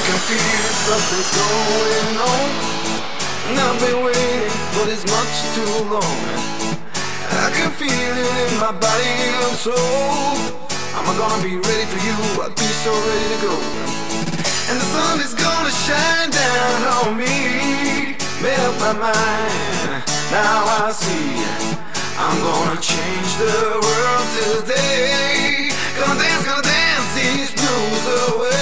can feel something's going on, and I've been waiting for this much too long. I can feel it in my body and soul. I'm gonna be ready for you, I'll be so ready to go. And the sun is gonna shine down on me. Made up my mind, now I see I'm gonna change the world today. Gonna dance these blues away.